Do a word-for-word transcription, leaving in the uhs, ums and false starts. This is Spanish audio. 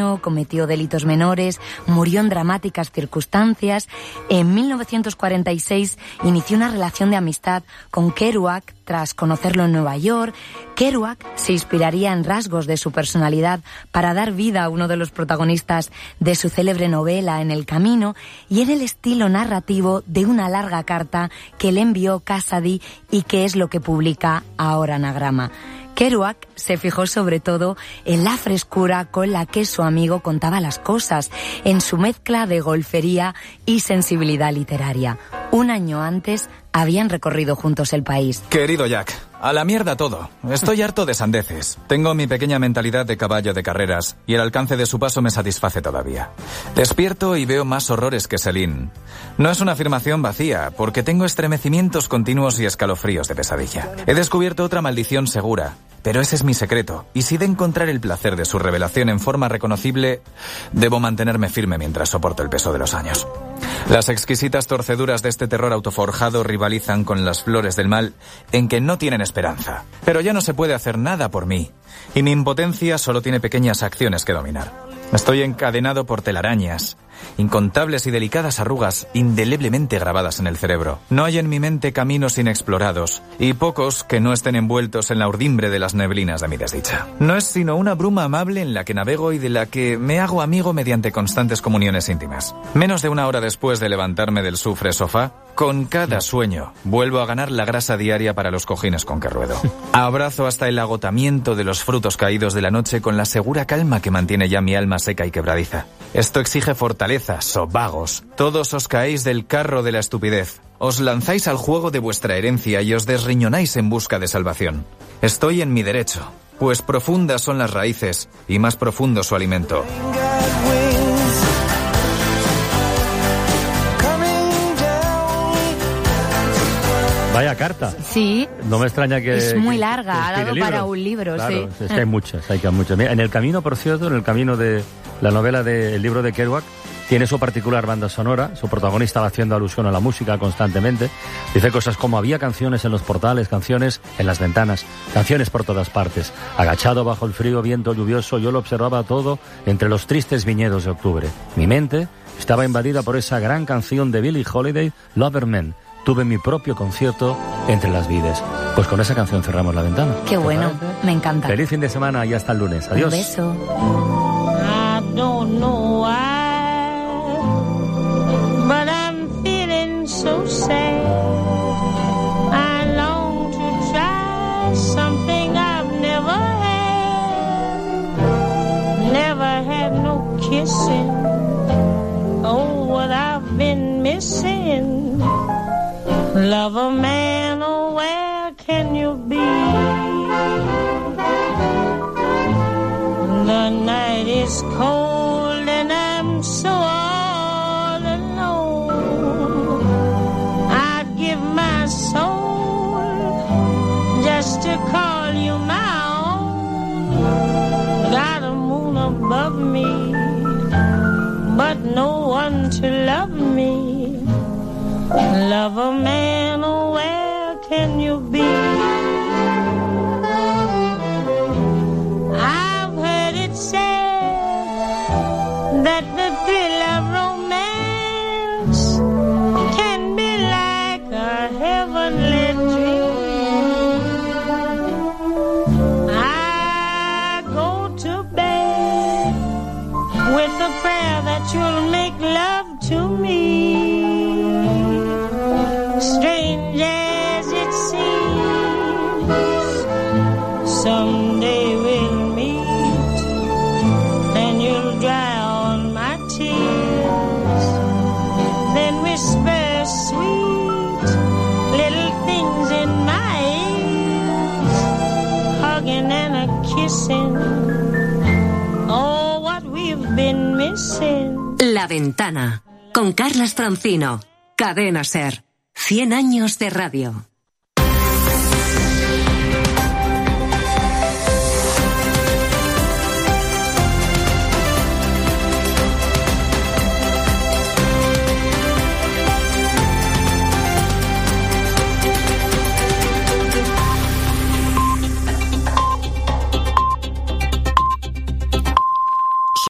niño, cometió delitos menores, murió en dramáticas circunstancias. En mil novecientos cuarenta y seis inició una relación de amistad con Kerouac tras conocerlo en Nueva York. Kerouac se inspiraría en rasgos de su personalidad para dar vida a uno de los protagonistas de su célebre novela En el camino, y en el estilo narrativo de una larga carta que le envió Casady y que es lo que publica ahora Anagrama. Kerouac se fijó sobre todo en la frescura con la que su amigo contaba las cosas, en su mezcla de golfería y sensibilidad literaria. Un año antes habían recorrido juntos el país. Querido Jack, a la mierda todo. Estoy harto de sandeces. Tengo mi pequeña mentalidad de caballo de carreras y el alcance de su paso me satisface todavía. Despierto y veo más horrores que Celine. No es una afirmación vacía, porque tengo estremecimientos continuos y escalofríos de pesadilla. He descubierto otra maldición segura, pero ese es mi secreto, y si de encontrar el placer de su revelación en forma reconocible, debo mantenerme firme mientras soporto el peso de los años. Las exquisitas torceduras de este terror autoforjado rivalizan con las flores del mal en que no tienen esperanza. Pero ya no se puede hacer nada por mí, y mi impotencia solo tiene pequeñas acciones que dominar. Estoy encadenado por telarañas, incontables y delicadas arrugas indeleblemente grabadas en el cerebro. No hay en mi mente caminos inexplorados, y pocos que no estén envueltos en la urdimbre de las neblinas de mi desdicha. No es sino una bruma amable en la que navego y de la que me hago amigo mediante constantes comuniones íntimas. Menos de una hora después de levantarme del sufre sofá, con cada sueño vuelvo a ganar la grasa diaria para los cojines con que ruedo. Abrazo hasta el agotamiento de los frutos caídos de la noche con la segura calma que mantiene ya mi alma seca y quebradiza. Esto exige fortaleza, so vagos. Todos os caéis del carro de la estupidez. Os lanzáis al juego de vuestra herencia y os desriñonáis en busca de salvación. Estoy en mi derecho, pues profundas son las raíces y más profundo su alimento. Vaya carta. Sí. No me extraña que... Es muy que, larga, que ha dado libros. para un libro, claro, sí. Es que hay muchas, hay que muchas. Mira, en el camino, por cierto, en el camino de la novela del libro de Kerouac, tiene su particular banda sonora. Su protagonista va haciendo alusión a la música constantemente. Dice cosas como: había canciones en los portales, canciones en las ventanas, canciones por todas partes. Agachado bajo el frío viento lluvioso, yo lo observaba todo entre los tristes viñedos de octubre. Mi mente estaba invadida por esa gran canción de Billie Holiday, Loverman. Tuve mi propio concierto entre las vides. Pues con esa canción cerramos la ventana. Qué bueno, me encanta. Feliz fin de semana y hasta el lunes. Adiós. Un beso. I don't know why, but I'm feeling so sad. I long to try something I've never had. Never had no kissing. Oh, what I've been missing. Love a man, oh, where can you be? The night is cold and I'm so all alone. I'd give my soul just to call you my own. Got a moon above me, but no one to love me. Love a man, oh, where can you be? I've heard it said that the thrill of romance can be like a heavenly dream. I go to bed with a prayer that you'll make love to me. Strange as it seems, someday we'll meet, and you'll dry all my tears, then whisper sweet little things in my ears, hugging and a kissing, oh, what we've been missing. La Ventana, con Carlas Francino, Cadena SER. Cien años de radio.